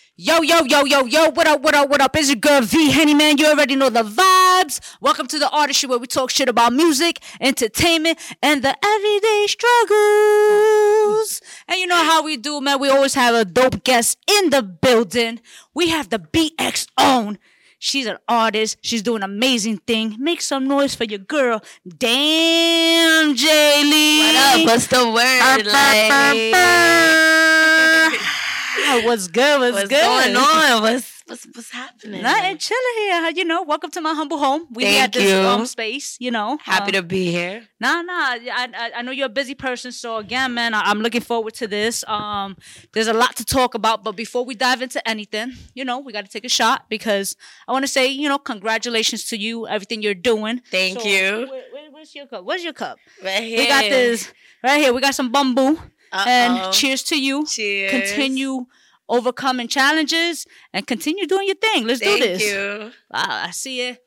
Yo, yo, yo, yo, yo, what up, what up, what up? It's your girl V Henny, man. You already know the vibes. Welcome to the Artist Show where we talk shit about music, entertainment, and the everyday struggles. And you know how we do, man. We always have a dope guest in the building. We have the BX own. She's an artist. She's doing an amazing thing. Make some noise for your girl. Damn, Jaylee. What up? What's the word? What's good? What's good? Going on? What's happening? Nothing, chilling here. Welcome to my humble home. We Thank at this you. Space. Happy to be here. I know you're a busy person, so again, man, I'm looking forward to this. There's a lot to talk about, but before we dive into anything, we got to take a shot because I want to say, congratulations to you, everything you're doing. Thank you. Where's your cup? Where's your cup? Right here. We got this right here. We got some bamboo. And cheers to you. Cheers. Continue overcoming challenges and continue doing your thing. Let's do this. Thank you. Wow, I see it.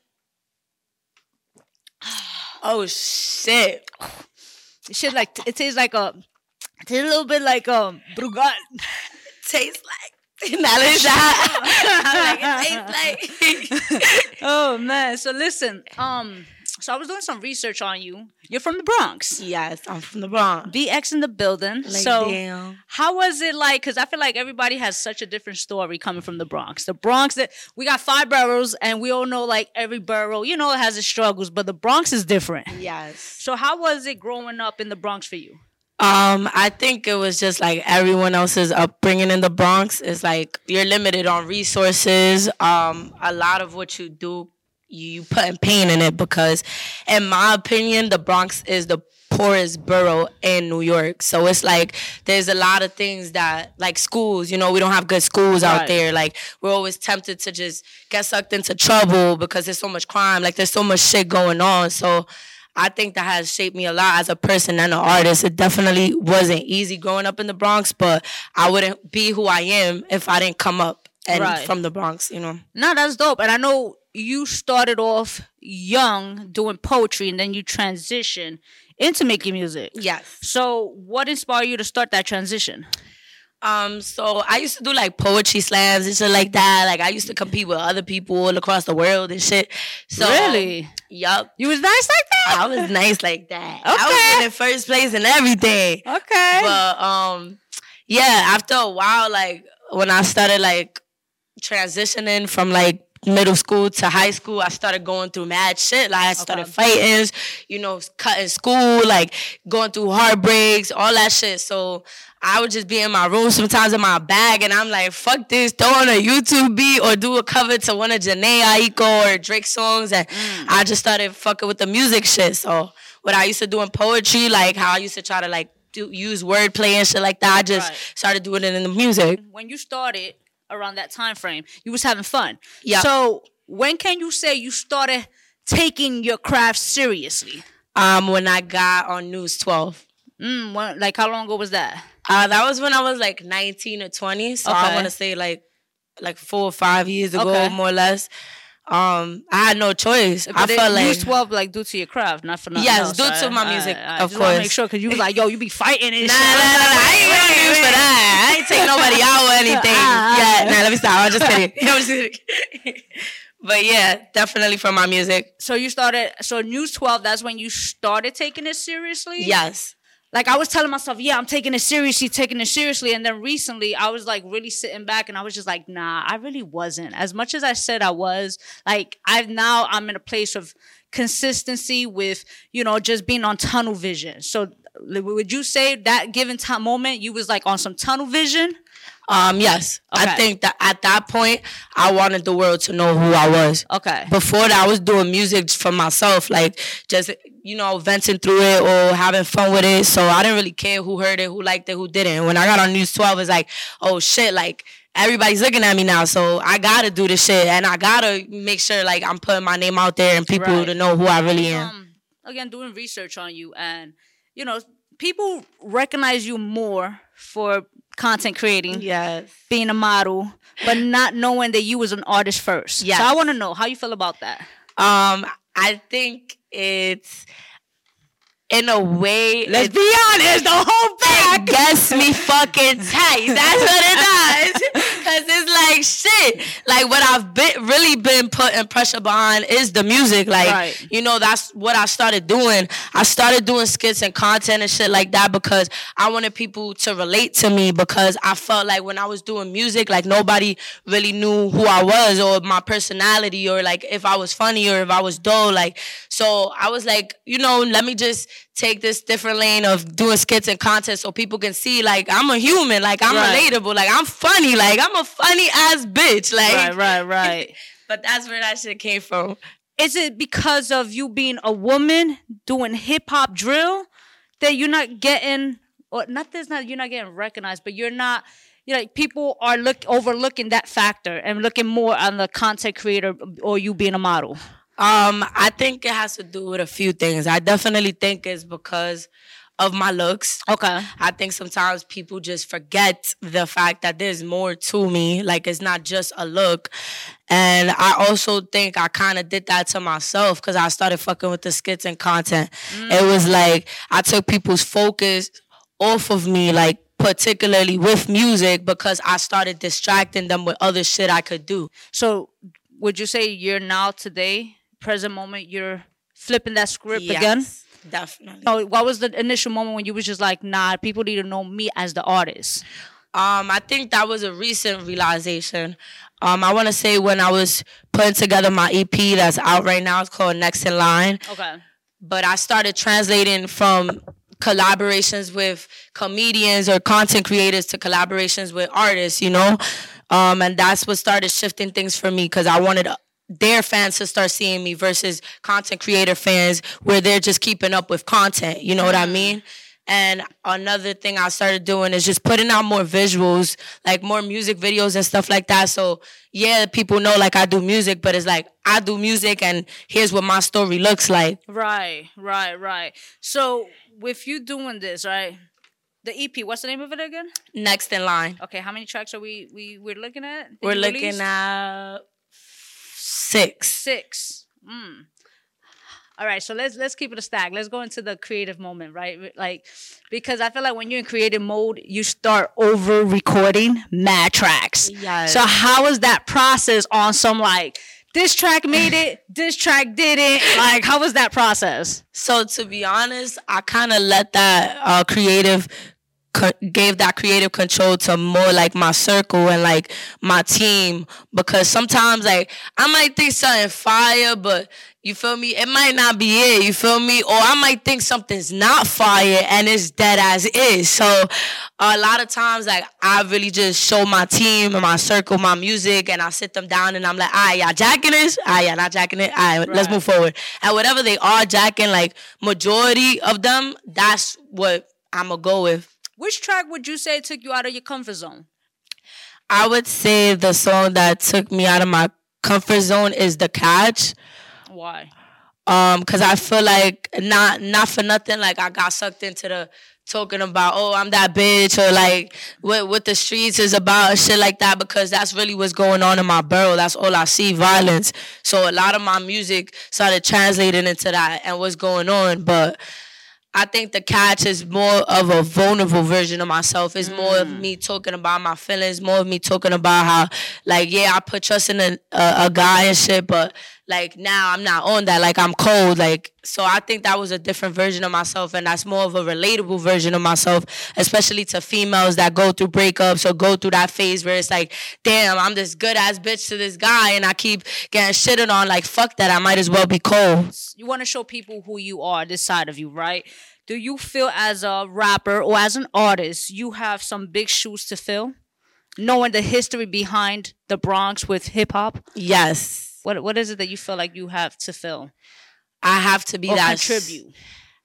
Oh shit! It tastes like a little bit like Brugal. Tastes like. Now let's it tastes like. Oh man! So listen, so I was doing some research on you. You're from the Bronx. Yes, I'm from the Bronx. BX in the building. Damn. How was it like? Because I feel like everybody has such a different story coming from the Bronx. The Bronx, that we got 5 boroughs, and we all know like every borough, it has its struggles, but the Bronx is different. Yes. So how was it growing up in the Bronx for you? I think it was just like everyone else's upbringing in the Bronx. It's like you're limited on resources. A lot of what you do, you putting pain in it because, in my opinion, the Bronx is the poorest borough in New York. So it's like there's a lot of things that, like schools, we don't have good schools out there. Like we're always tempted to just get sucked into trouble because there's so much crime. Like there's so much shit going on. So I think that has shaped me a lot as a person and an artist. It definitely wasn't easy growing up in the Bronx, but I wouldn't be who I am if I didn't come up from the Bronx, No, that's dope. And I know you started off young doing poetry and then you transitioned into making music. Yes. So what inspired you to start that transition? So I used to do like poetry slams and shit like that. Like I used to compete with other people all across the world and shit. So really? Yup. You was nice like that? I was nice like that. Okay. I was in first place and everything. Okay. But yeah, after a while, like when I started like transitioning from like middle school to high school, I started going through mad shit. Like I started fighting, cutting school, like going through heartbreaks, all that shit. So I would just be in my room sometimes in my bag and I'm like, fuck this, throw on a YouTube beat or do a cover to one of Janae Aiko or Drake songs. And I just started fucking with the music shit. So what I used to do in poetry, like how I used to try to like use wordplay and shit like that, I just started doing it in the music. When you started around that time frame, you was having fun. Yeah. So when can you say you started taking your craft seriously? When I got on News 12. Like how long ago was that? That was when I was like 19 or 20. So I want to say like 4 or 5 years ago, more or less. I had no choice. But I felt like News 12 like due to your craft, not for nothing else. Yes, due to my music, of just course. Make sure because you was like, yo, you be fighting and shit. Nah, I ain't really used for that. I ain't take nobody out or anything. Let me stop. I'm just kidding. I'm just kidding. But yeah, definitely for my music. So News 12, that's when you started taking it seriously? Yes. Like I was telling myself, yeah, I'm taking it seriously. And then recently I was like really sitting back and I was just like, nah, I really wasn't. As much as I said I was, like I'm in a place of consistency with, just being on tunnel vision. So would you say that given moment you was like on some tunnel vision? Yes. Okay. I think that at that point, I wanted the world to know who I was. Okay. Before that, I was doing music for myself, like just, venting through it or having fun with it. So I didn't really care who heard it, who liked it, who didn't. When I got on News 12, it's like, oh shit, like everybody's looking at me now. So I gotta do this shit and I gotta make sure like I'm putting my name out there and people to know who I really am. Again, doing research on you and, people recognize you more for content creating, being a model, but not knowing that you was an artist first. Yes. So I want to know how you feel about that. I think it's in a way. Let's be honest, the whole back gets me fucking tight. That's what it does. Cause it's like like shit. Like what I've really been putting pressure behind is the music. Like, you know, that's what I started doing. I started doing skits and content and shit like that because I wanted people to relate to me, because I felt like when I was doing music, like nobody really knew who I was or my personality, or like if I was funny or if I was dull. Like, so I was like, you know, let me just take this different lane of doing skits and content so people can see, like, I'm a human, like, I'm relatable, like, I'm funny, like, I'm a funny ass bitch, like. Right. But that's where that shit came from. Is it because of you being a woman doing hip hop drill that you're not getting, or not that's not you're not getting recognized, but you're like people are overlooking that factor and looking more on the content creator or you being a model? I think it has to do with a few things. I definitely think it's because of my looks. Okay. I think sometimes people just forget the fact that there's more to me. Like, it's not just a look. And I also think I kind of did that to myself because I started fucking with the skits and content. It was like I took people's focus off of me, like, particularly with music, because I started distracting them with other shit I could do. So would you say you're now today, present moment, you're flipping that script again? Definitely. So what was the initial moment when you was just like, nah, people need to know me as the artist? I think that was a recent realization. I want to say when I was putting together my EP that's out right now. It's called Next in Line. Okay. But I started translating from collaborations with comedians or content creators to collaborations with artists, you know? And that's what started shifting things for me, because I wanted their fans to start seeing me versus content creator fans where they're just keeping up with content. You know what I mean? And another thing I started doing is just putting out more visuals, like more music videos and stuff like that. So yeah, people know like I do music, but it's like I do music and here's what my story looks like. Right. So with you doing this, right? The EP, what's the name of it again? Next in Line. Okay, how many tracks are we're looking at? We're looking at 6. 6. All right, so let's keep it a stack. Let's go into the creative moment, right? Like, because I feel like when you're in creative mode, you start over recording mad tracks. Yes. So how was that process on some like, this track made it, this track didn't? Like, how was that process? So to be honest, I kind of let that gave that creative control to more like my circle and like my team, because sometimes like I might think something fire, but you feel me, it might not be it, you feel me, or I might think something's not fire and it's dead as is. So a lot of times like I really just show my team and my circle my music, and I sit them down and I'm like, all right, y'all jacking this? All right, y'all not jacking it? All right, let's move forward. And whatever they are jacking, like majority of them, that's what I'm gonna go with. Which track would you say took you out of your comfort zone? I would say the song that took me out of my comfort zone is The Catch. Why? Because I feel like not for nothing, like I got sucked into the talking about, oh, I'm that bitch, or like what the streets is about, shit like that, because that's really what's going on in my borough. That's all I see, violence. So a lot of my music started translating into that and what's going on. But I think The Catch is more of a vulnerable version of myself. It's more of me talking about my feelings, more of me talking about how, like, yeah, I put trust in a guy and shit, but, like, now I'm not on that. Like, I'm cold. Like, so I think that was a different version of myself, and that's more of a relatable version of myself, especially to females that go through breakups or go through that phase where it's like, damn, I'm this good-ass bitch to this guy, and I keep getting shitted on. Like, fuck that. I might as well be cold. You want to show people who you are, this side of you, right? Do you feel as a rapper or as an artist, you have some big shoes to fill? Knowing the history behind the Bronx with hip-hop? Yes. What is it that you feel like you have to fill? I have to be or that contribute.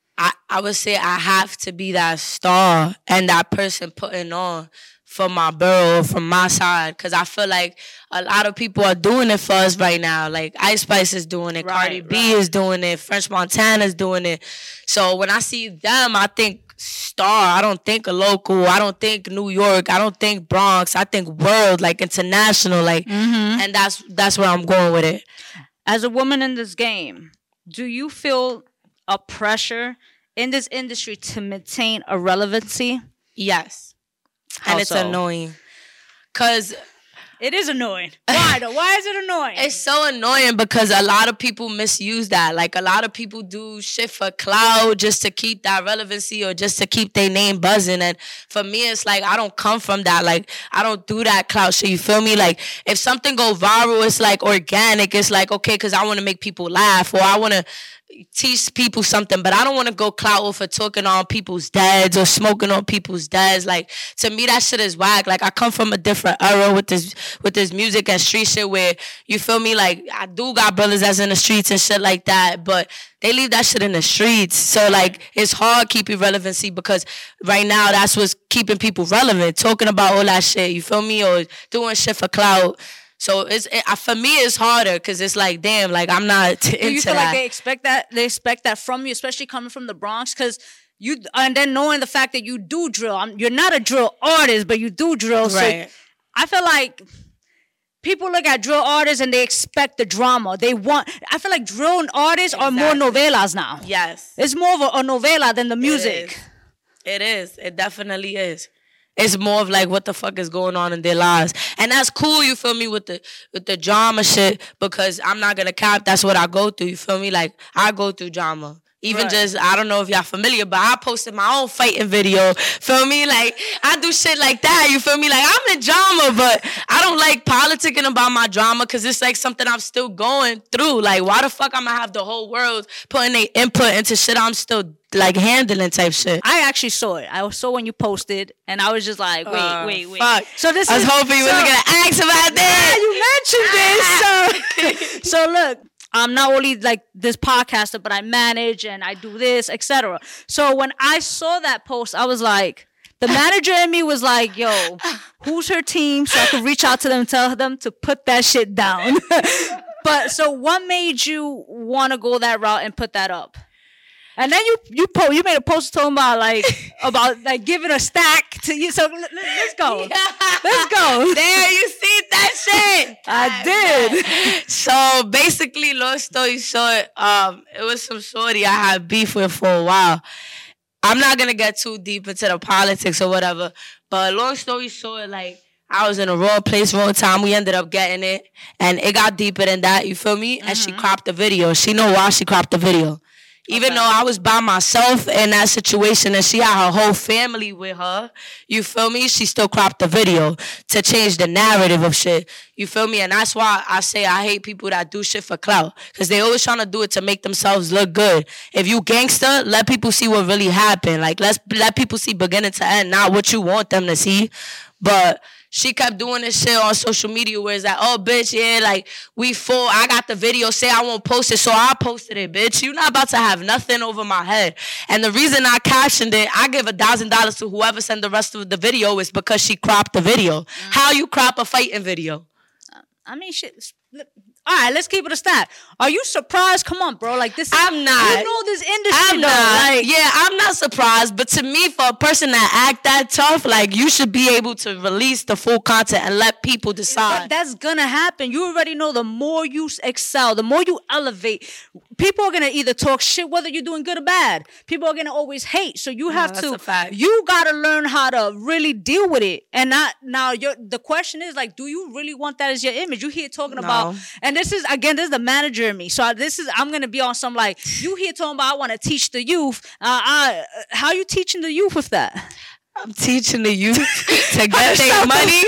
I would say I have to be that star and that person putting on for my borough, from my side, because I feel like a lot of people are doing it for us right now. Like Ice Spice is doing it, Cardi B is doing it, French Montana is doing it. So when I see them, I think star. I don't think a local. I don't think New York. I don't think Bronx. I think world, like international, like, and that's where I'm going with it. As a woman in this game, do you feel a pressure in this industry to maintain a relevancy? Yes. And it's annoying. Because It is annoying. Why though? Why is it annoying? It's so annoying because a lot of people misuse that. Like, a lot of people do shit for clout just to keep that relevancy or just to keep their name buzzing. And for me, it's like, I don't come from that. Like, I don't do that clout shit. You feel me? Like, if something go viral, it's like organic. It's like, okay, because I want to make people laugh or I want to teach people something, but I don't want to go clout for talking on people's dads or smoking on people's dads. Like, to me, that shit is whack. Like, I come from a different era with this music and street shit where, you feel me, like, I do got brothers that's in the streets and shit like that, but they leave that shit in the streets. So, like, it's hard keeping relevancy because right now that's what's keeping people relevant, talking about all that shit, you feel me, or doing shit for clout. So for me it's harder because it's like, damn, like I'm not into that. Do you feel like they expect that from you, especially coming from the Bronx? Because you, and then knowing the fact that you do drill, you're not a drill artist, but you do drill. Right. So I feel like people look at drill artists and they expect the drama. I feel like drill artists are more novelas now. Yes. It's more of a novela than the music. It is. It definitely is. It's more of like what the fuck is going on in their lives. And that's cool, you feel me, with the drama shit, because I'm not gonna cap, that's what I go through, you feel me? Like, I go through drama. Even just, I don't know if y'all familiar, but I posted my own fighting video, feel me? Like, I do shit like that, you feel me? Like, I'm in drama, but I don't like politicking about my drama because it's like something I'm still going through. Like, why the fuck I'm gonna have the whole world putting their input into shit I'm still, like, handling type shit? I actually saw it. I saw when you posted, and I was just like, wait. Fuck. So this I was hoping you wasn't gonna ask about that. You mentioned this. So look, I'm not only like this podcaster, but I manage and I do this, etc. So when I saw that post, I was like, the manager in me was like, yo, who's her team? So I could reach out to them and tell them to put that shit down. But so what made you want to go that route and put that up? And then you made a post talking about like giving a stack to you. So let's go. Yeah. Let's go. There, you see that shit. I did. So basically, long story short, it was some shorty I had beef with for a while. I'm not gonna get too deep into the politics or whatever, but long story short, like, I was in a wrong place, wrong time. We ended up getting it, and it got deeper than that. You feel me? Mm-hmm. And she cropped the video. She know why she cropped the video. Even though I was by myself in that situation and she had her whole family with her, you feel me? She still cropped the video to change the narrative of shit. You feel me? And that's why I say I hate people that do shit for clout. Because they always trying to do it to make themselves look good. If you gangster, let people see what really happened. Like, let people see beginning to end, not what you want them to see. But she kept doing this shit on social media where it's like, oh, bitch, yeah, like, we full. I got the video, say I won't post it, so I posted it, bitch. You not about to have nothing over my head. And the reason I captioned it, I give $1,000 to whoever sent the rest of the video is because she cropped the video. Mm-hmm. How you crop a fighting video? I mean, shit. All right, let's keep it a stat. Are you surprised? Come on, bro. Like, this is, I'm not. You know this industry, I'm not. Like, yeah, I'm not surprised. But to me, for a person that act that tough, like, you should be able to release the full content and let people decide. That's gonna happen. You already know the more you excel, the more you elevate, people are gonna either talk shit whether you're doing good or bad. People are gonna always hate. So you have to. You gotta learn how to really deal with it. And not now. The question is, like, do you really want that as your image? You here talking about, and this is the manager in me. So I'm gonna be on some, like, you here talking about I want to teach the youth. How you teaching the youth with that? I'm teaching the youth to get their money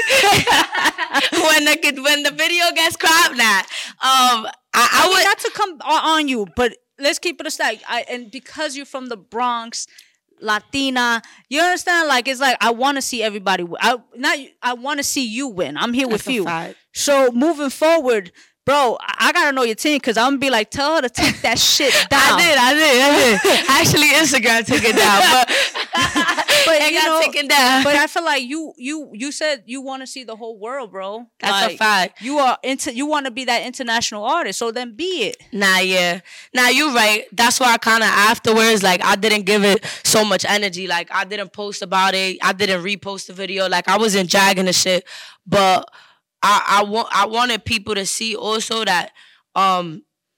when the video gets cropped. Now, I would not to come on you, but let's keep it a stack. And because you're from the Bronx, Latina, you understand? Like, it's like I want to see everybody. I want to see you win. I'm here with you. So moving forward, bro, I gotta know your team because I'm gonna be like, tell her to take that shit down. I did. Actually, Instagram took it down, but it got taken down. But I feel like you said you want to see the whole world, bro. That's like, a fact. You want to be that international artist, so then be it. Nah, you're right. That's why I kind of afterwards, like, I didn't give it so much energy. Like, I didn't post about it. I didn't repost the video. Like, I wasn't jagging the shit, but I wanted people to see also that,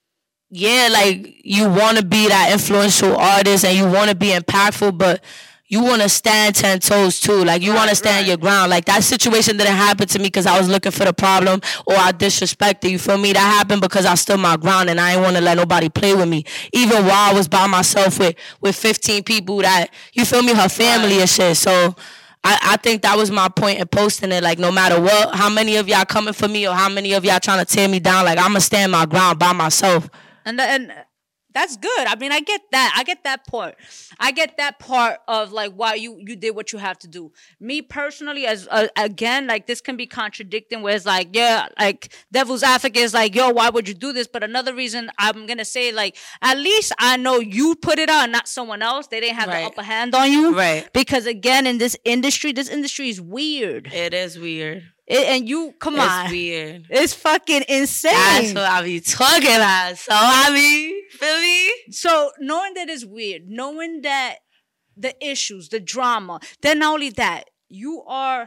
like, you want to be that influential artist and you want to be impactful, but you want to stand 10 toes too. Like, you want to stand your ground. Like, that situation didn't happen to me because I was looking for the problem or I disrespected, you feel me? That happened because I stood my ground and I didn't want to let nobody play with me. Even while I was by myself with 15 people that, you feel me, her family and shit. So I think that was my point in posting it. Like, no matter what, how many of y'all coming for me or how many of y'all trying to tear me down, like, I'm going to stand my ground by myself. And that's good. I mean, I get that. I get that part. I get that part of like why you did what you have to do. Me personally, as again, like this can be contradicting. Where it's like, yeah, like devil's advocate is like, yo, why would you do this? But another reason I'm gonna say, like, at least I know you put it out, and not someone else. They didn't have the upper hand on you, right? Because again, in this industry is weird. It is weird. And you, come on. It's weird. It's fucking insane. That's what I be talking about. So, I mean, feel me? So, knowing that it's weird, knowing that the issues, the drama, then not only that, you're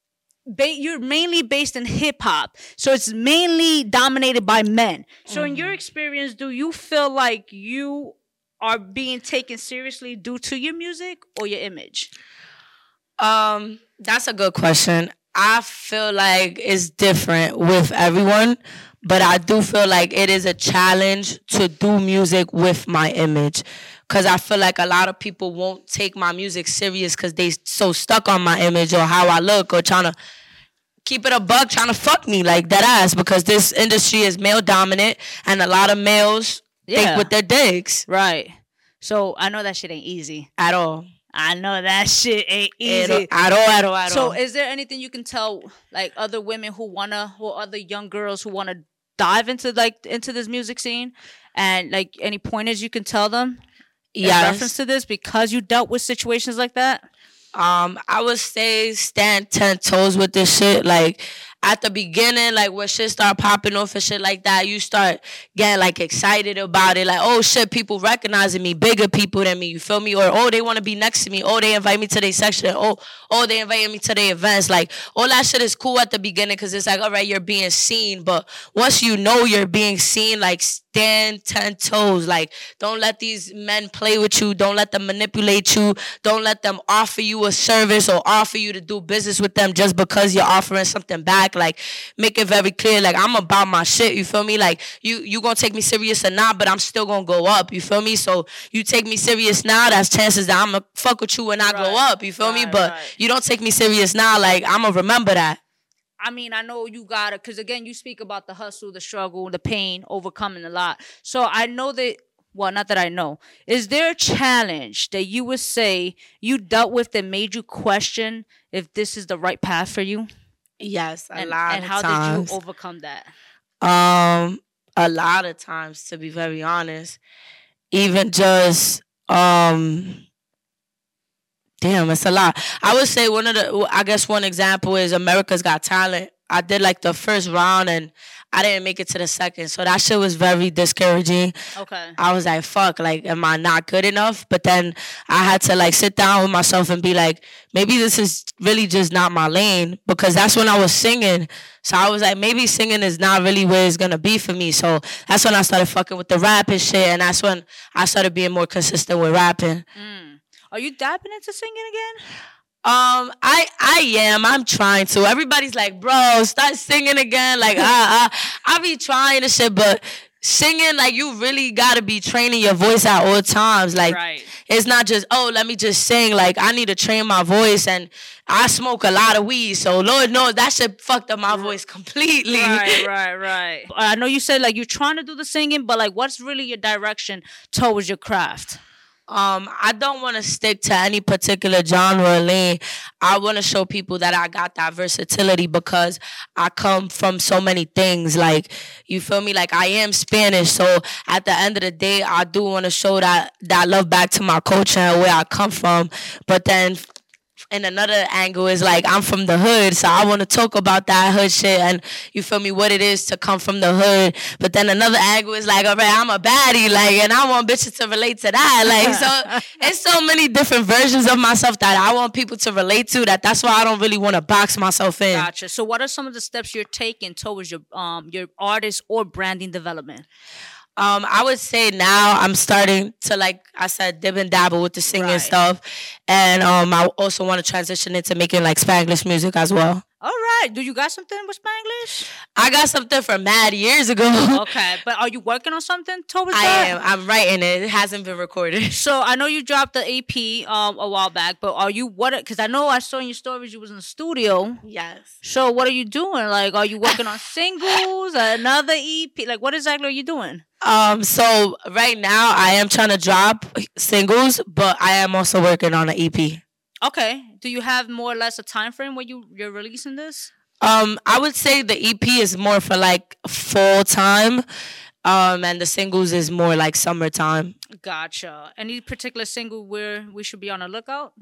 mainly based in hip-hop. So, it's mainly dominated by men. So, in your experience, do you feel like you are being taken seriously due to your music or your image? That's a good question. I feel like it's different with everyone, but I do feel like it is a challenge to do music with my image. Because I feel like a lot of people won't take my music serious because they so stuck on my image or how I look or trying to keep it a buck, trying to fuck me like that ass, because this industry is male dominant and a lot of males think with their dicks. Right. So I know that shit ain't easy. At all. I know that shit ain't easy. At all. So is there anything you can tell like other women or other young girls who wanna dive into this music scene, and like any pointers you can tell them in reference to this because you dealt with situations like that? I would say stand 10 toes with this shit. Like, at the beginning, like, when shit start popping off and shit like that, you start getting, like, excited about it. Like, oh, shit, people recognizing me, bigger people than me, you feel me? Or, oh, they want to be next to me. Oh, they invite me to their section. Oh, they invited me to their events. Like, all that shit is cool at the beginning because it's like, all right, you're being seen. But once you know you're being seen, like, stand 10 toes. Like, don't let these men play with you. Don't let them manipulate you. Don't let them offer you a service or offer you to do business with them just because you're offering something back. Like, make it very clear, like, I'm about my shit, you feel me? Like, you gonna take me serious or not, but I'm still gonna go up, you feel me? So you take me serious now, that's chances that I'm gonna fuck with you when I go up, you feel me? But you don't take me serious now, like, I'm gonna remember that. I mean, I know you gotta, because again, you speak about the hustle, the struggle, the pain, overcoming a lot. So I know that, well, not that I know. Is there a challenge that you would say you dealt with that made you question if this is the right path for you? Yes, a lot of times. And how did you overcome that? A lot of times, to be very honest. Even just, damn, it's a lot. I would say one example is America's Got Talent. I did like the first round and I didn't make it to the second. So that shit was very discouraging. Okay. I was like, fuck, like, am I not good enough? But then I had to like sit down with myself and be like, maybe this is really just not my lane, because that's when I was singing. So I was like, maybe singing is not really where it's gonna be for me. So that's when I started fucking with the rap and shit. And that's when I started being more consistent with rapping. Are you dabbing into singing again? I am. I'm trying to. Everybody's like, bro, start singing again. Like, I be trying to shit, but singing, like, you really gotta be training your voice at all times. Like, It's not just, oh, let me just sing. Like, I need to train my voice, and I smoke a lot of weed, so Lord knows that shit fucked up my voice completely. Right. I know you said, like, you're trying to do the singing, but, like, what's really your direction towards your craft? I don't want to stick to any particular genre or lane. I want to show people that I got that versatility because I come from so many things. Like, you feel me? Like, I am Spanish, so at the end of the day, I do want to show that love back to my culture and where I come from. But then and another angle is like, I'm from the hood, so I want to talk about that hood shit and, you feel me, what it is to come from the hood. But then another angle is like, all right, I'm a baddie, like, and I want bitches to relate to that. Like, so it's so many different versions of myself that I want people to relate to, that's why I don't really want to box myself in. Gotcha. So what are some of the steps you're taking towards your artist or branding development? I would say now I'm starting to, like I said, dib and dabble with the singing Right. stuff, and I also want to transition into making like Spanglish music as well. All right. Do you got something with Spanglish? I got something from mad years ago. Okay, but are you working on something towards I that? am. I'm writing it. It hasn't been recorded. So I know you dropped the EP a while back, but are you what? Because I know I saw in your stories you was in the studio. Yes. So what are you doing? Like, are you working on singles, another EP? Like, what exactly are you doing? So right now I am trying to drop singles, but I am also working on an EP. Okay. Do you have more or less a time frame where you're releasing this? I would say the EP is more for like full time, and the singles is more like summertime. Gotcha. Any particular single where we should be on the lookout?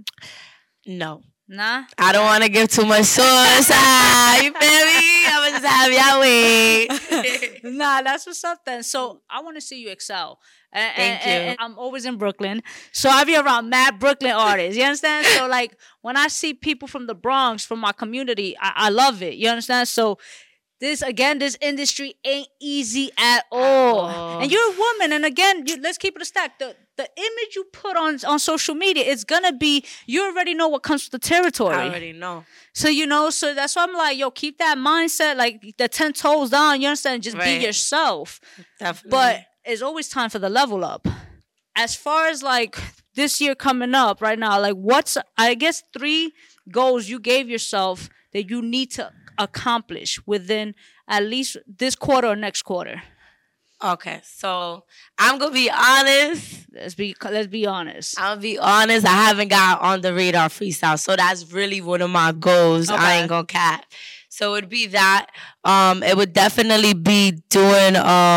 No, Nah. I don't want to give too much source. You feel me? I'm gonna just have y'all wait. Nah, that's what's up then. So I want to see you excel. Thank you. And I'm always in Brooklyn, so I be around mad Brooklyn artists. You understand? So like when I see people from the Bronx, from my community, I love it. You understand? So this industry ain't easy at all. And you're a woman, and again, let's keep it a stack. The image you put on social media, it's gonna be, you already know what comes with the territory. I already know. So so that's why I'm like, yo, keep that mindset, like the 10 toes down. You understand? Just be yourself. Definitely. But it's always time for the level up. As far as like this year coming up right now, like what's, I guess, 3 goals you gave yourself that you need to accomplish within at least this quarter or next quarter? Okay, so I'm gonna be honest. Let's be honest. I'll be honest. I haven't got on the radar freestyle, so that's really one of my goals. Okay. I ain't gonna cap. So it'd be that. It would definitely be doing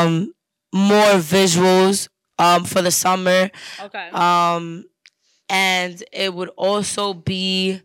more visuals for the summer. Okay. And it would also be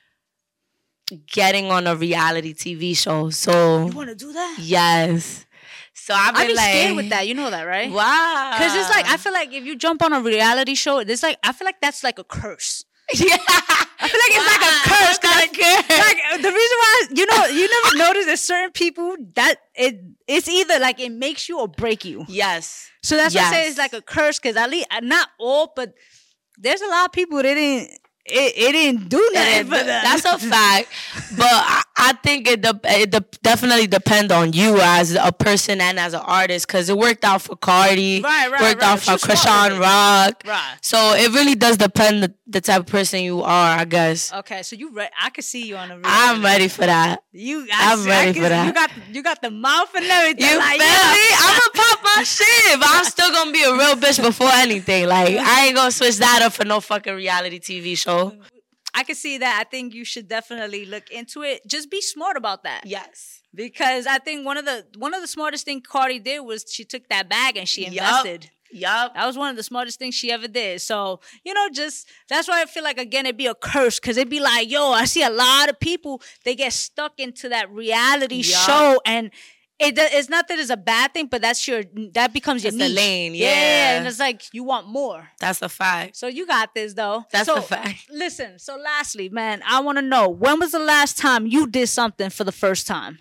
getting on a reality TV show. So you want to do that? Yes. So I've been I be like, scared with that. You know that, right? Wow. Because it's like, I feel like if you jump on a reality show, it's like, I feel like that's like a curse. Yeah. I feel like it's like a curse. Like the reason why, you never notice that certain people that it's either like it makes you or break you. Yes. So that's why I say it's like a curse, because at least not all, but there's a lot of people that didn't. It didn't do nothing for them. That's a fact. But I think it definitely depends on you as a person and as an artist, because it worked out for Cardi. Worked out for Krishan Rock. Right. So it really does depend the type of person you are, I guess. Okay, so I can see you on the. I'm ready for that. I'm ready for that. You got the mouth and everything. You like, feel me? I'm gonna pop my shit, but I'm still gonna be a real bitch before anything. Like, I ain't gonna switch that up for no fucking reality TV show. I can see that. I think you should definitely look into it. Just be smart about that. Yes. Because I think one of the smartest things Cardi did was she took that bag and she invested. Yup. That was one of the smartest things she ever did. So, just that's why I feel like, again, it'd be a curse, because it'd be like, yo, I see a lot of people, they get stuck into that reality show, and it's not that it's a bad thing, but that becomes your niche. The lane, yeah. And it's like, you want more. That's a fact. So you got this, though. That's a fact. Listen, so lastly, man, I want to know, when was the last time you did something for the first time?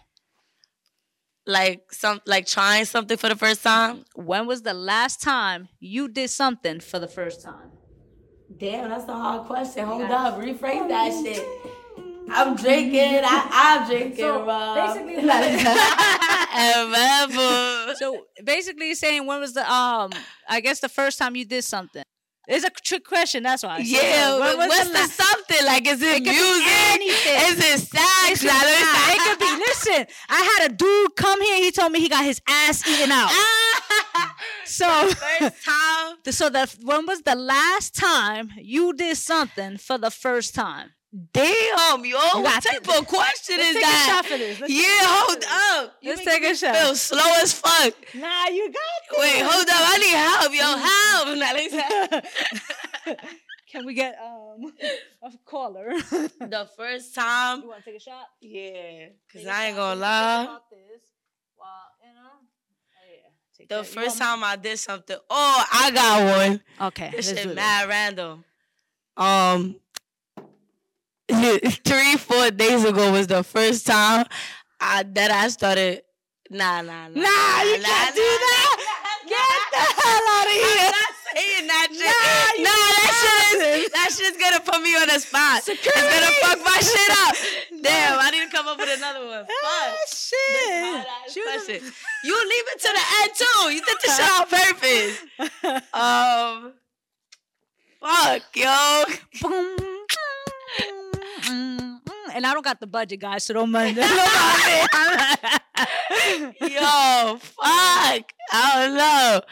Like trying something for the first time? When was the last time you did something for the first time? Damn, that's a hard question. Hold up, rephrase that shit. I'm drinking. I'm drinking. So basically, saying when was the I guess the first time you did something. It's a trick question. That's why. Yeah. What's the something? Like, is it music? Is it sex? It could be. Listen, I had a dude come here. He told me he got his ass eaten out. So first time. When was the last time you did something for the first time? Damn, yo, what type of question is that? Let's take a shot for this. Hold up. Let's take a shot. Feel slow as fuck. Nah, you got this. Wait, hold up. I need help, yo. Help. Can we get a caller? The first time. You want to take a shot? Yeah, because I ain't going to lie. The first time I did something. Oh, I got one. Okay. This shit mad random. 3-4 days ago was the first time that I started. Nah, you can't do that. Get hell out of here. I'm not saying that shit. That shit's gonna put me on the spot. Security. It's gonna fuck my shit up. Damn, I need to come up with another one. Fuck. Shit. You leave it to the end too. You did the shit on purpose. Fuck, yo. And I don't got the budget, guys, so don't mind. Yo, fuck. I don't know.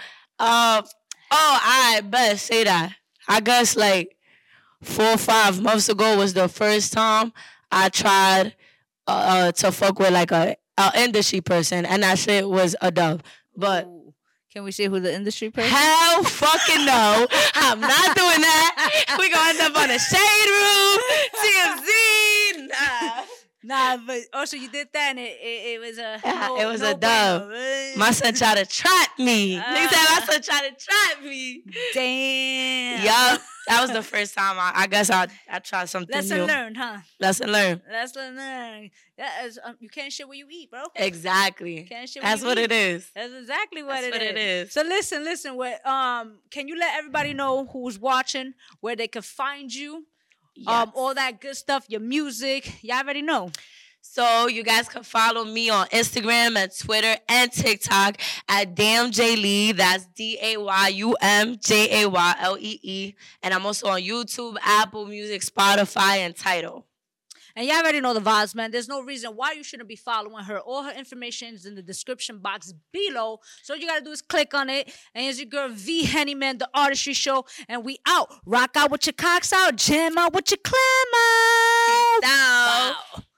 I bet say that. I guess like 4 or 5 months ago was the first time I tried to fuck with like a industry person, and that shit was a dub. But can we say who the industry person? Hell fucking no. I'm not doing that. We gonna end up on a shade room. TMZ. Nah, but also you did that and it was a it was a dub. My son tried to trap me. Nigga said my son tried to trap me. Damn. Yup. That was the first time I guess I tried something new. Lesson learned, huh? Lesson learned. That is, you can't shit where you eat, bro. Exactly. Can't shit That's what it is. That's exactly what it is. So listen. Can you let everybody know who's watching, where they can find you? Yes. All that good stuff, your music. Y'all already know. So you guys can follow me on Instagram and Twitter and TikTok at DamnJaylee. That's DAYUMJAYLEE. And I'm also on YouTube, Apple Music, Spotify, and Tidal. And y'all already know the vibes, man. There's no reason why you shouldn't be following her. All her information is in the description box below. So all you gotta do is click on it. And it's your girl V Henny Man, the Artistry Show. And we out. Rock out with your cocks out. Jam out with your clam out. Peace out. Wow.